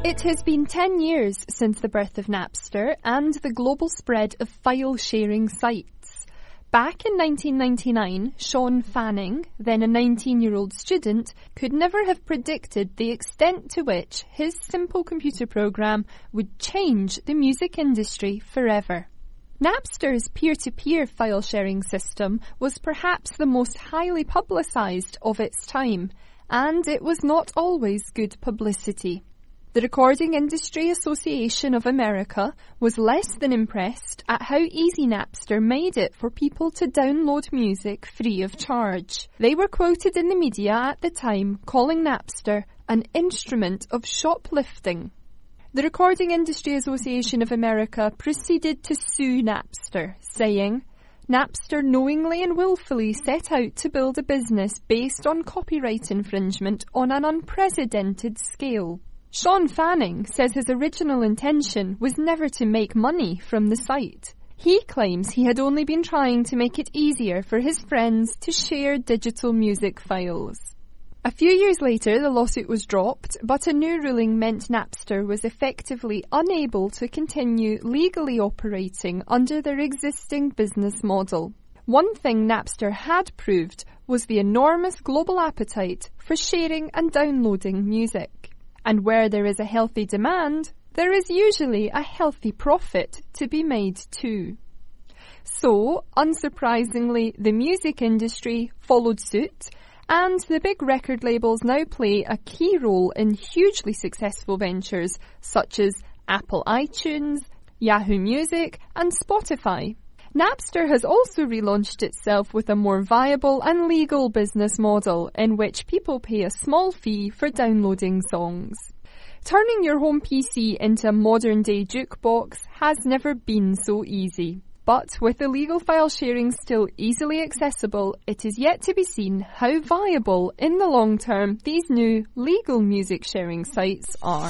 It has been 10 years since the birth of Napster and the global spread of file-sharing sites. Back in 1999, Sean Fanning, then a 19-year-old student, could never have predicted the extent to which his simple computer program would change the music industry forever. Napster's peer-to-peer file-sharing system was perhaps the most highly publicised of its time, and it was not always good publicity. The Recording Industry Association of America was less than impressed at how easy Napster made it for people to download music free of charge. They were quoted in the media at the time calling Napster an instrument of shoplifting. The Recording Industry Association of America proceeded to sue Napster, saying, Napster knowingly and willfully set out to build a business based on copyright infringement on an unprecedented scale. Sean Fanning says his original intention was never to make money from the site. He claims he had only been trying to make it easier for his friends to share digital music files. A few years later, the lawsuit was dropped, but a new ruling meant Napster was effectively unable to continue legally operating under their existing business model. One thing Napster had proved was the enormous global appetite for sharing and downloading music. And where there is a healthy demand, there is usually a healthy profit to be made too. So, unsurprisingly, the music industry followed suit, and the big record labels now play a key role in hugely successful ventures such as Apple iTunes, Yahoo Music, and Spotify. Napster has also relaunched itself with a more viable and legal business model in which people pay a small fee for downloading songs. Turning your home PC into a modern-day jukebox has never been so easy. But with illegal file sharing still easily accessible, it is yet to be seen how viable in the long term these new legal music sharing sites are.